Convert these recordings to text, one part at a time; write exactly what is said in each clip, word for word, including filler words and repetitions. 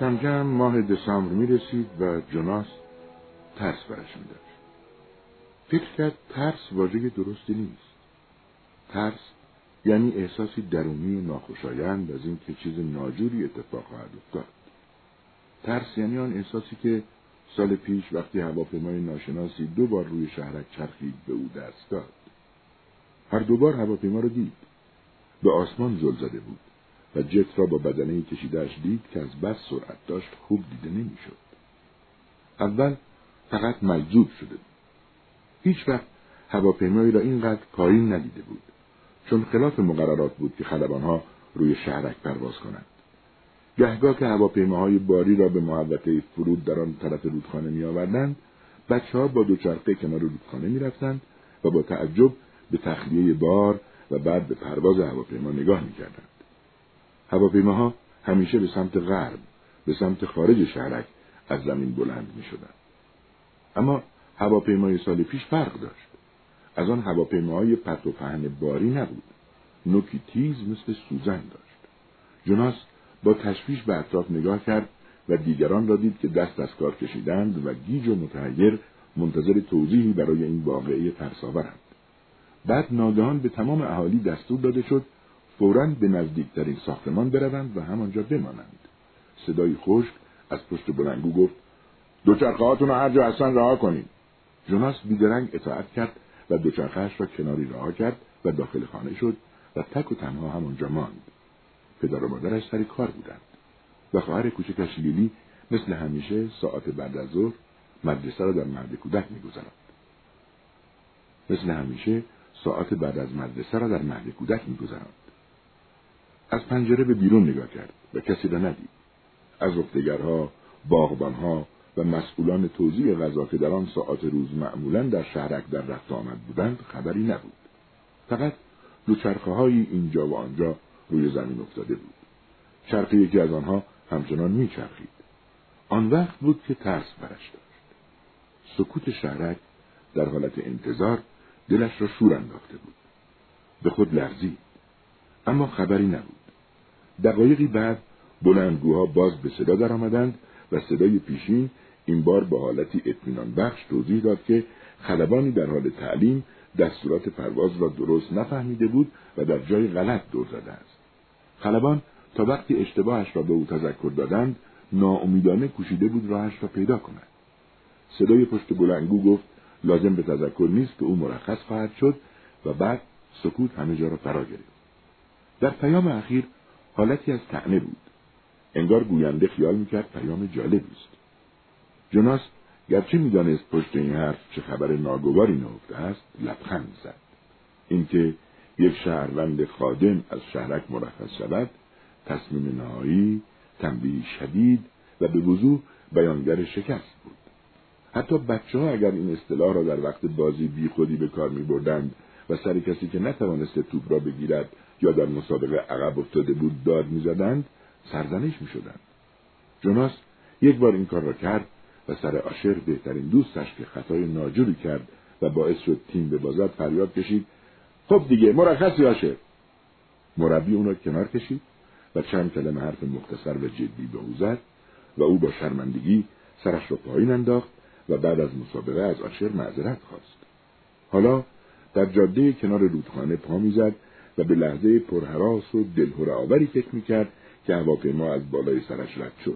کم کم ماه دسامبر می رسید و جوناس ترس برش می داشت. فکر کرد ترس واژه درستی نیست. ترس یعنی احساسی درونی ناخوشایند از این که چیز ناجوری اتفاق خواهد افتاد. ترس یعنی آن احساسی که سال پیش وقتی هواپیمای ناشناسی دو بار روی شهرک چرخید به او دست داد. هر دو بار هواپیما را دید. به آسمان زل زده بود و جت را با بدنه‌ای کشیده‌اش دید که از بس سرعت داشت خوب دیده نمی‌شد. اول فقط مجذوب شده بود. هیچ وقت هواپیمایی را اینقدر پایین ندیده بود، چون خلاف مقررات بود که خلبان‌ها روی شهرک پرواز کنند. گهگاه که هواپیماهای باری را به محوطه فرود در آن طرف رودخانه می‌آوردند، بچه‌ها با دوچرخه کنار رودخانه می‌رفتند و با تعجب به تخلیه بار و بعد به پرواز هواپیما نگاه می‌کردند. هواپیماها همیشه به سمت غرب، به سمت خارج شهرک از زمین بلند می‌شدند. اما هواپیمای سال پیش فرق داشت. از آن هواپیماهای پرت و پهن باری نبود. نوکی تیز مثل سوزن داشت. جوناس با تشویش به اطراف نگاه کرد و دیگران را دید که دست از کار کشیدند و گیج و متحیر منتظر توضیحی برای این واقعه ترساورند. بعد ناگهان به تمام اهالی دستور داده شد فوراً به نزدیکترین ساختمان بروند و همانجا بمانند. صدای خشک از پشت بلندگو گفت: دوچرخه‌هاتون را هر جا هستن رها کنید. جوناس بیدرنگ اطاعت کرد و دوچرخه‌اش را کناری رها کرد و داخل خانه شد و تک و تنها همانجا ماند. پدر و مادرش سر کار بودند و خواهر کوچکش لیلی مثل همیشه ساعت بعد از ظهر مدرسه را در مهد کودک می‌گذراند. مثل همیشه ساعت بعد از مدرسه را در مهد کودک می‌گذراند. از پنجره به بیرون نگاه کرد و کسی را ندید. از رفتگرها، باغبانها و مسئولان توزیع غذا که در آن ساعت روز معمولاً در شهرک در رفت آمد بودند خبری نبود. فقط دوچرخه‌هایی اینجا و آنجا روی زمین افتاده بود. چرخ یکی از آنها همچنان میچرخید. آن وقت بود که ترس برش داشت. سکوت شهرک در حالت انتظار دلش را شور انداخته بود. به خود لرزید، اما خبری نبود. دقایقی بعد بلندگوها باز به صدا در آمدند و صدای پیشین این بار با حالتی اطمینان بخش توضیح داد که خلبانی در حال تعلیم دستورات پرواز را درست نفهمیده بود و در جای غلط دور زده است. خلبان تا وقتی اشتباهش را به او تذکر دادند ناامیدانه کوشیده بود راهش را پیدا کند. صدای پشت بلندگو گفت لازم به تذکر نیست که او مرخص خواهد شد و بعد سکوت همه جا را فرا گرفت. در پیام اخیر حالتی از طعنه بود. انگار گوینده خیال میکرد پیام جالبی است. جوناس گرچه میدانست پشت این حرف چه خبر ناگواری نهفته است لبخند زد. اینکه یک شهروند خادم از شهرک مرخص شود تصمیم نهایی، تنبیه شدید و به وضوح بیانگر شکست بود. حتی بچه‌ها اگر این اصطلاح را در وقت بازی بی خودی به کار می‌بردند و سر کسی که نتوانست توپ را بگیرد یا در مسابقه عقب افتاده بود داد می‌زدند، سرزنش می‌شدند. جوناس یک بار این کار را کرد و سر آشر بهترین دوستش که خطای ناجوری کرد و باعث شد تیم ببازد فریاد کشید: خب دیگه مرخصی آشر. مربی اون را کنار کشید و چند کلمه حرف مختصر و جدی به او زد و او با شرمندگی سرش را پایین انداخت و بعد از مسابقه از آشر معذرت خواست. حالا در جاده کنار رودخانه پا می‌زد و به لحظه پرهراس و دلهره‌آوری فکر می‌کرد که هواپیما از بالای سرش رد شد.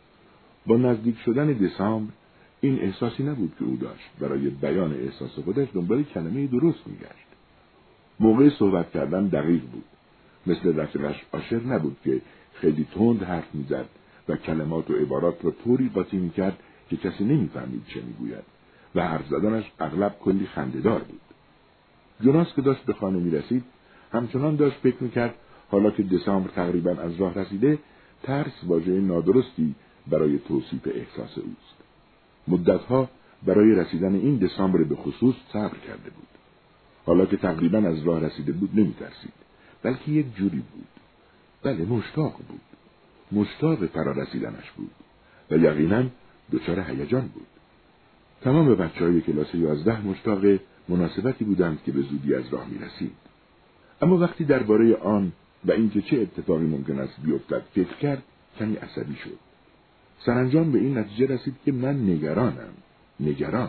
با نزدیک شدن دسامبر این احساسی نبود که او داشت. برای بیان احساس خودش دنبال کلمه درست می‌گشت. موقع صحبت کردن دقیق بود. مثل رفیقش آشر نبود که خیلی تند حرف می‌زد و کلمات و عبارات را طوری قاطی می‌کرد که کسی نمی‌فهمید چه می‌گوید و حرف زدنش اغلب کلی خنده‌دار بود. جوناس که داشت به خانه می‌رسید همچنان داشت فکر می‌کرد حالا که دسامبر تقریباً از راه رسیده ترس واژه نادرستی برای توصیف احساس اوست. مدتها برای رسیدن این دسامبر به خصوص صبر کرده بود. حالا که تقریباً از راه رسیده بود نمی‌ترسید، بلکه یک جوری بود. بله، مشتاق بود. مشتاق فرا رسیدنش بود و یقیناً دچار هیجان بود. تمام بچه‌های کلاس یازده مشتاق مناسبتی بودند که به زودی از راه می‌رسید. اما وقتی درباره آن و اینکه چه اتفاقی ممکن است بیفتد فکر کرد کمی عصبی شد. سرانجام به این نتیجه رسید که من نگرانم، نگران.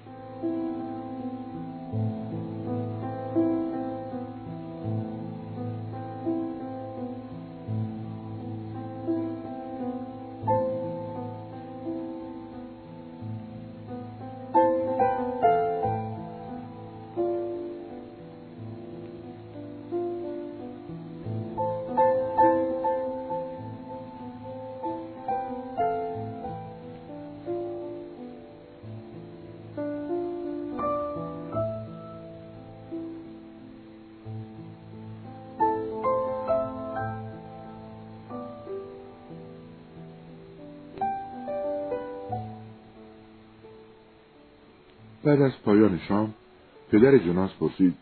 بعد از پایان شام پدر جناس پرسید: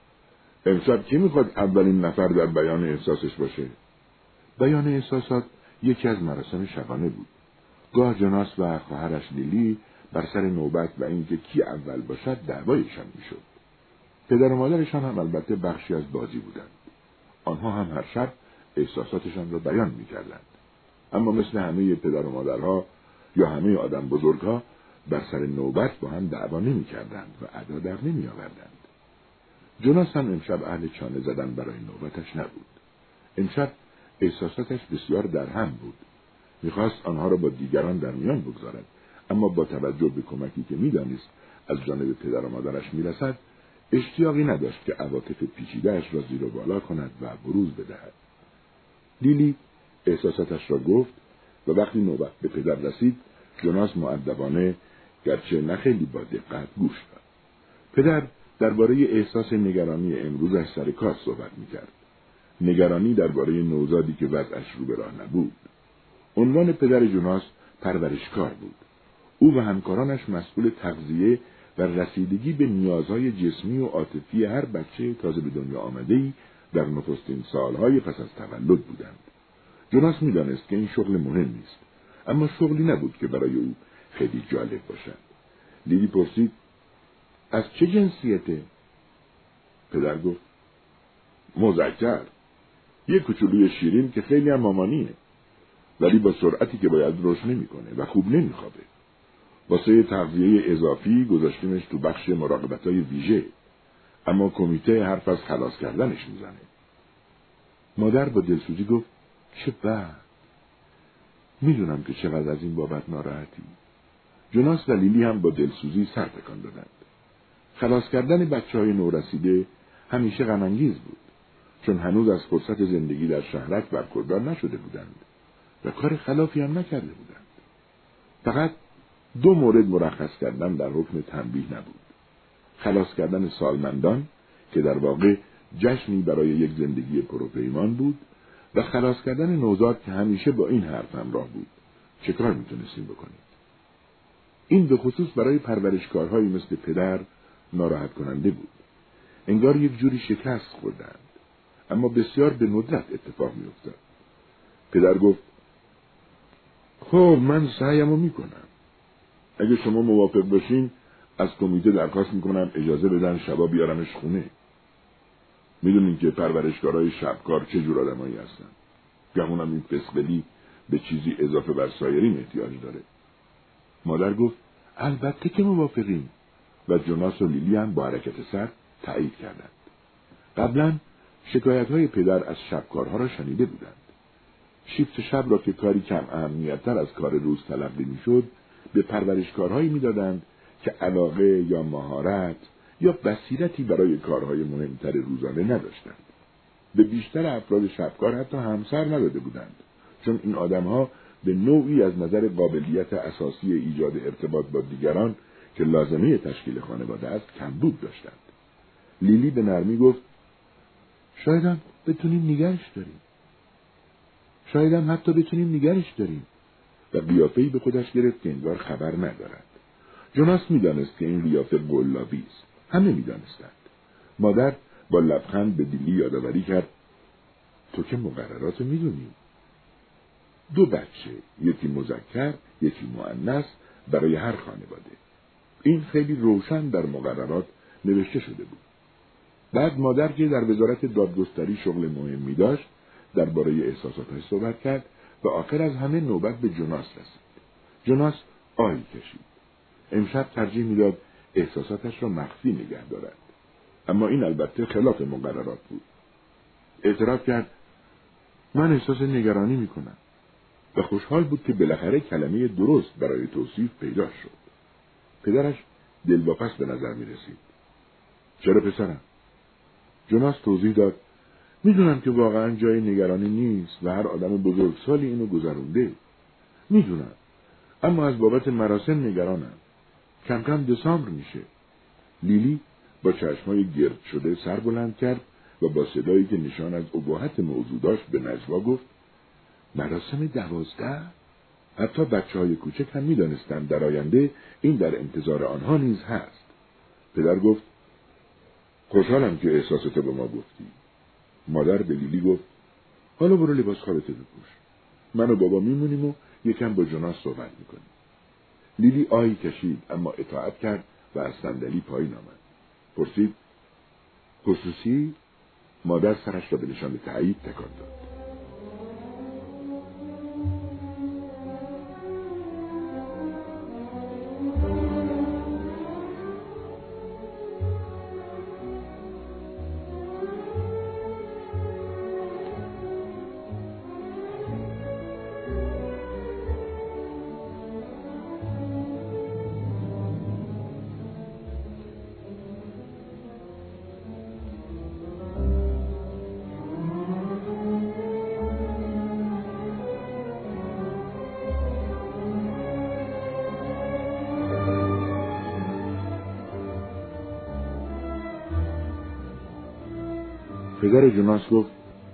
امشب کی میخواد اولین نفر در بیان احساسش باشه؟ بیان احساسات یکی از مراسم شبانه بود. گاه جناس و خواهرش لیلی بر سر نوبت و اینکه کی اول باشد دعوایشان میشد. پدر و مادرشان هم البته بخشی از بازی بودند. آنها هم هر شب احساساتشان را بیان میکردند. اما مثل همه پدر و مادرها یا همه آدم بزرگها بر سر نوبت با هم دعوا نمی کردند و ادا در نمی آوردند. جناس هم امشب اهل چانه زدن برای نوبتش نبود. امشب احساساتش بسیار در هم بود. میخواست آنها را با دیگران در میان بگذارد، اما با توجه به کمکی که میدانست از جانب پدر و مادرش میرسد، اشتیاقی نداشت که عواطف پیچیده‌اش را زیر و بالا کند و بروز بدهد. لیلی احساساتش را گفت و وقتی نوبت به پدر رسید، جناس مؤدبانه گرچه نه خیلی با دقت گوش داد. پدر درباره احساس نگرانی امروزش سر کار صحبت میکرد. نگرانی درباره نوزادی که وضعش رو به راه نبود. عنوان پدر جناس پرورشکار بود. او و همکارانش مسئول تغذیه و رسیدگی به نیازهای جسمی و عاطفی هر بچه تازه به دنیا آمده‌ای در نخستین سالهای پس از تولد بودند. جناس میدانست که این شغل مهم نیست، اما شغلی نبود که برای او خیلی جالب باشد. لیلی پرسید: از چه جنسیته؟ پدر گفت: مذکر. یک کوچولوی شیرین که خیلی هم مامانیه، ولی با سرعتی که باید رشد نمی‌کنه و خوب نمیخوابه. واسه تغذیه اضافی گذاشتیمش تو بخش مراقبت‌های ویژه، اما کمیته حرف از خلاص کردنش میزنه. مادر با دلسوزی گفت: چه بد. میدونم که چقدر از این بابت ناراحتی. جناس و لیلی هم با دلسوزی سر تکان دادند. خلاص کردن بچه‌های نورسیده همیشه غم‌انگیز بود، چون هنوز از فرصت زندگی در شهرک برخوردار نشده بودند و کار خلافی هم نکرده بودند. فقط دو مورد مرخص کردن در حکم تنبیه نبود: خلاص کردن سالمندان که در واقع جشنی برای یک زندگی پروپیمان بود، و خلاص کردن نوزاد که همیشه با این حرف همراه بود: چه کار میتونستیم بکنیم؟ این به خصوص برای پرورشکارهایی مثل پدر ناراحت کننده بود. انگار یک جوری شکست خوردند، اما بسیار به ندرت اتفاق میافتاد. پدر گفت: خب من سعیمو میکنم. اگه شما موافق باشین از کمیته درخواست میکنم اجازه بدن شبا بیارمش خونه. میدونین که پرورشکارهای شبکار چه جور آدمایی هستن. گمونم این فسقلی به چیزی اضافه بر سایرین احتیاج داره. مادر گفت: البته که موافقیم، و جناس و لیلی هم با حرکت سر تایید کردند. قبلا شکایت‌های پدر از شبکارها را شنیده بودند. شیفت شب را که کاری کم اهمیت‌تر از کار روز تلقی می‌شد، به پرورشکارهایی می‌دادند که علاقه یا مهارت یا بصیرتی برای کارهای مهمتر روزانه نداشتند. به بیشتر افراد شبکار حتی همسر نداده بودند، چون این آدم‌ها به نوعی از نظر قابلیت اساسی ایجاد ارتباط با دیگران که لازمه تشکیل خانواده است کمبود داشتند. لیلی به نرمی گفت: شاید هم بتونیم نگرش داریم. شاید هم حتی بتونیم نگرش داریم. و قیافه‌ای به خودش گرفت که انگار خبر ندارد. جناس می‌دانست که این قیافه قلابی است. همه می‌دانستند. مادر با لبخند به لیلی یادآوری کرد: تو که مقررات می‌دونی. دو بچه، یکی مذکر، یکی مؤنث برای هر خانواده. این خیلی روشن در مقررات نوشته شده بود. بعد مادر که در وزارت دادگستری شغل مهمی داشت، درباره احساساتش صحبت کرد و آخر از همه نوبت به جناس رسید. جوناس آهی کشید. امشب ترجیح میداد احساساتش را مخفی نگه دارد. اما این البته خلاف مقررات بود. اعتراف کرد: من احساس نگرانی میکنم. و خوشحال بود که بالاخره کلمه درست برای توصیف پیدا شد. پدرش دلواپس به نظر می رسید. چرا پسرم؟ جوناس توضیح داد: میدونم که واقعا جای نگرانی نیست و هر آدم بزرگسالی اینو گذرونده. میدونم. اما از بابت مراسم نگرانم. کم کم دسامبر میشه. لیلی با چشمای گرد شده سر بلند کرد و با صدایی که نشان از اباحت موضوع داشت به نجوا گفت: مراسم دوازده؟ حتی بچه های کوچک هم می دانستند در آینده این در انتظار آنها نیز هست. پدر گفت: خوشحالم که احساستو به ما گفتی. مادر به لیلی گفت: حالا برو لباس خوابتو بپوش. من و بابا میمونیم و یکم با جوناس صحبت میکنیم. لیلی آهی کشید اما اطاعت کرد و از صندلی پایین آمد. پرسید: خصوصی؟ مادر سرش را به نشان تایید تکان داد. پدر جوناس گفت: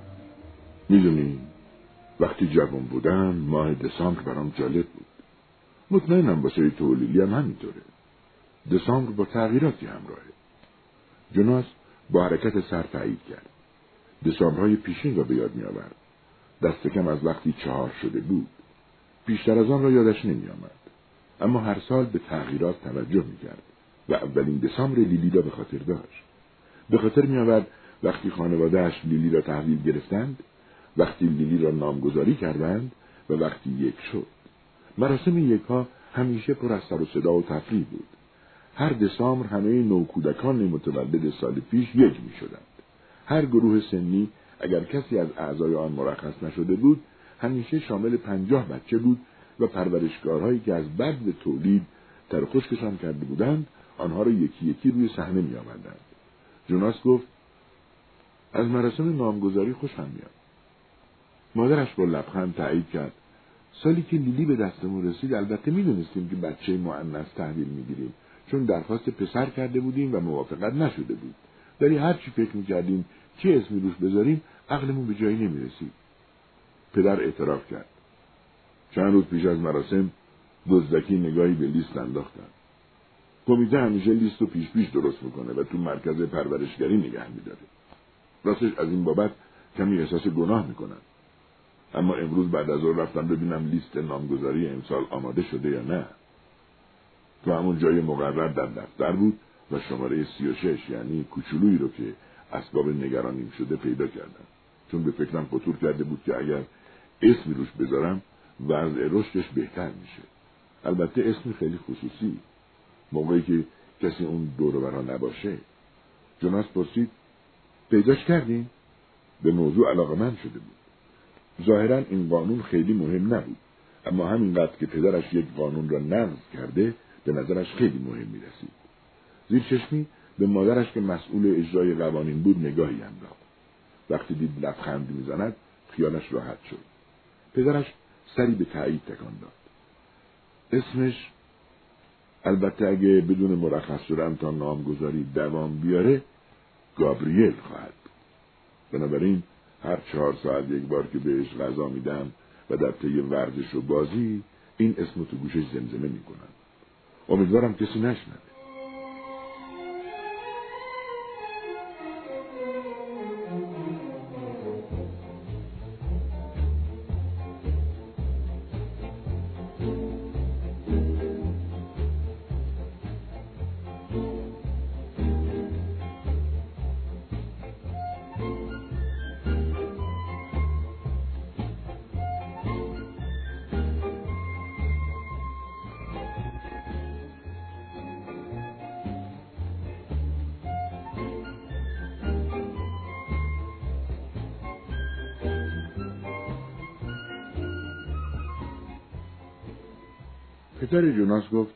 میدونی وقتی جوان بودم ماه دسامبر برام جالب بود. مطمئنم واسه تو و لیلی هم همینطوره. دسامبر با تغییراتی همراهه. جوناس با حرکت سر تایید کرد. دسامبرهای پیشین را به یاد می آورد. دست کم از وقتی چهار شده بود. بیشتر از آن را یادش نمی آمد. اما هر سال به تغییرات توجه می کرد و اولین دسامبر لیلی را به خاطر داشت. به خاطر می آورد وقتی خانواده‌اش لیلی را تحویل گرفتند، وقتی لیلی را نامگذاری کردند و وقتی یک شد. مراسم یکها همیشه پر از سر و صدا و تفریح بود. هر دسامبر همه نوکودکان متولد سال پیش یک می شدند. هر گروه سنی اگر کسی از اعضای آن مرخص نشده بود، همیشه شامل پنجاه بچه بود و پرورشگارهایی که از بد تولید تر خشکشان کرده بودند، آنها را یکی یکی روی صحنه می آوردند. جوناس گفت: از مراسم نامگذاری خوشم میاد. مادرش با لبخند تایید کرد: سالی که لیلی به دستمون رسید البته میدونستیم که بچه مؤنث تحویل میگیریم، چون درخواست پسر کرده بودیم و موافقت نشده بود. ولی هر چی فکر میکردیم چه اسمی روش بذاریم عقلمون به جایی نمیرسید. پدر اعتراف کرد: چند روز پیش از مراسم دزدکی نگاهی به لیست انداختم. کمیته همیشه لیست رو پیش پیش درست میکنه و تو مرکز پرورشگری نگه میداره. راستش از این بابت کمی احساس گناه میکنم. اما امروز بعد از ظهر رفتم ببینم لیست نامگذاری امسال آماده شده یا نه. تو همون جای مقرر در دفتر بود و شماره سی و شش، یعنی کوچولویی رو که اسباب نگرانیم شده پیدا کردم. چون به فکرم خطور کرده بود که اگر اسمی روش بذارم وضع رشدش بهتر میشه. البته اسمی خیلی خصوصی، موقعی که کسی اون دور و برا نباشه. جوناس پرسید: پیداش کردین؟ به موضوع علاقه‌مند شده بود. ظاهراً این قانون خیلی مهم نبود، اما همینقدر که پدرش یک قانون را نقض کرده به نظرش خیلی مهم می‌رسید. زیر چشمی به مادرش که مسئول اجرای قوانین بود نگاهی انداخت. وقتی دید لبخند می‌زند خیالش راحت شد. پدرش سری به تایید تکان داد. اسمش البته اگه بدون مرخص شدن تا نامگذاری دوام بیاره گابریل خواهد بود. بنابراین هر چهار ساعت یک بار که بهش غذا میدم و در طی ورزش و بازی این اسم تو گوشش زمزمه میکنم. امیدوارم کسی نشنوه. پدر جوناس گفت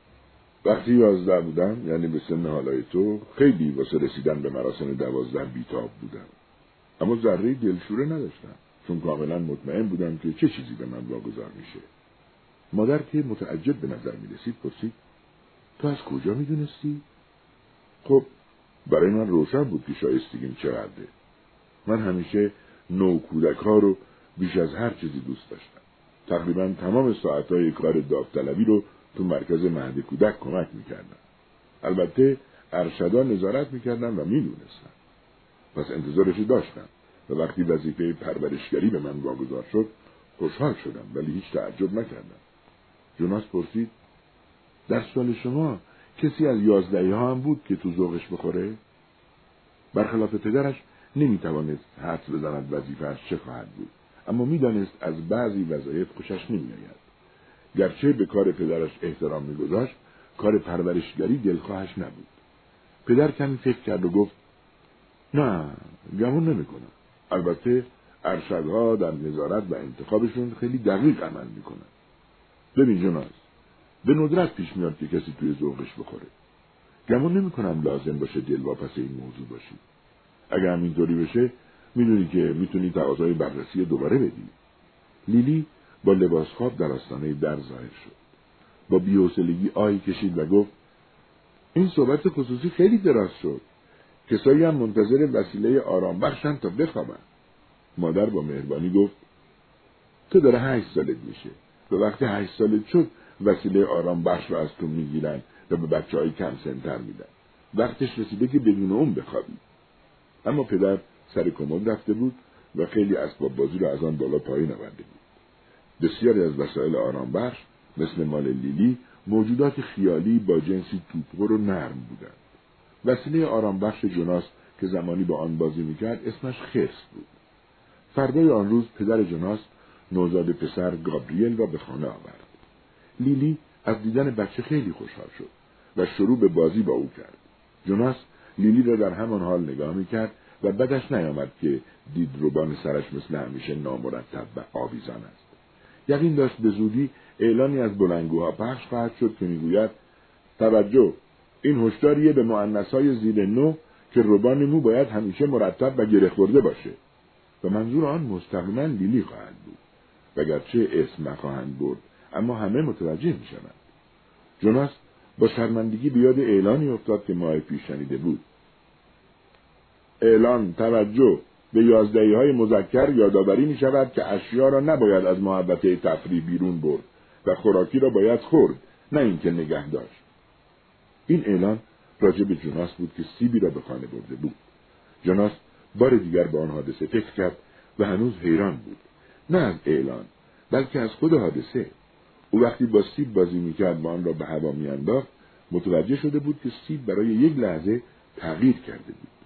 وقتی یازده بودم، یعنی به سن حالای تو، خیلی واسه رسیدن به مراسم دوازده بیتاب بودم. اما ذره دلشوره نداشتم، چون کاملا مطمئن بودم که چه چیزی به من واگذار میشه. مادر که متعجب به نظر میرسید پرسید تو از کجا میدونستی؟ خب برای من روشن بود که شایستگیم چقدره. من همیشه نو کودک ها رو بیش از هر چیزی دوست داشتم. تقریبا تمام ساعتهای کار داوطلبی رو تو مرکز مهد کودک کمک میکردم. البته ارشدان نظارت میکردم و میدونستم. پس انتظارشو داشتم و وقتی وظیفه پرورشگری به من واگذار شد خوشحال شدم، ولی هیچ تعجب نکردم. جوناس پرسید در سال شما کسی از یازدهی ها هم بود که تو ذوقش بخوره؟ برخلاف پدرش نمیتوانست حدس بزند وظیفه‌اش چه خواهد بود، اما میدانست از بعضی وظایف خوشش نمیآید. گرچه به کار پدرش احترام میگذاشت، کار پرورشگری دلخواهش نبود. پدر کمی فکر کرد و گفت نه، گمون نمیکنم. البته ارشدها در نظارت و انتخابشون خیلی دقیق عمل میکنن. ببین جوناس، به ندرت پیش میاد که کسی توی ذوقش بخوره. گمون نمیکنم لازم باشه دلواپس این موضوع باشی. اگه همینطوری بشه میدونی که میتونی تقاضای بررسی دوباره بدی. لیلی با لباس خواب در آستانه در ظاهر شد. با بی‌حوصلگی آهی کشید و گفت این صحبت خصوصی خیلی دراز شد. کسایی هم منتظر وسیله آرام بخشن تا بخوابن. مادر با مهربانی گفت تو داره هشت سالت میشه و وقتی هشت سالت شد وسیله آرام بخش رو از تو میگیرن و به بچه های کم سنتر میدن. وقتش رسیده که بدون اون بخوابی. اما پدر سر کمد رفته بود و خیلی اسباب بازی رو از آن بالا پایین آورده بود. بسیاری از وسایل آرام بخش مثل مال لیلی موجودات خیالی با جنسی توپخور و نرم بودند. وسیله آرام بخش جوناس که زمانی با آن بازی میکرد اسمش خرس بود. فردای آن روز پدر جوناس نوزاد پسر گابریل را به خانه آورد. لیلی از دیدن بچه خیلی خوشحال شد و شروع به بازی با او کرد. جوناس لیلی را در همان حال نگاه میکرد و بدش نیامد که دید روبان سرش مثل همیشه نامرتب و آویزان است. یقین داشت به زودی اعلانی از بلندگوها پخش خواهد شد که میگوید توجه، این هشداریه به مؤنث‌های زیر نو که روبان مو باید همیشه مرتب و گره خورده باشه. و منظور آن مستقیما لیلی خواهد بود. وگرچه اسم نخواهند برد، اما همه متوجه میشوند. جوناس با شرمندگی به یاد اعلانی افتاد که ماه پیش شنیده بود. اعلان توجه، به یازدهی های مذکر یادآوری می شود که اشیا را نباید از محوطه تفریح بیرون برد و خوراکی را باید خورد، نه اینکه نگه داشت. این اعلان راجع به جوناس بود که سیبی را به خانه برده بود. جوناس بار دیگر به آن حادثه فکر کرد و هنوز حیران بود، نه از اعلان بلکه از خود حادثه. او وقتی با سیب بازی میکرد و آن را به هوا میانداخت متوجه شده بود که سیب برای یک لحظه تغییر کرده بود.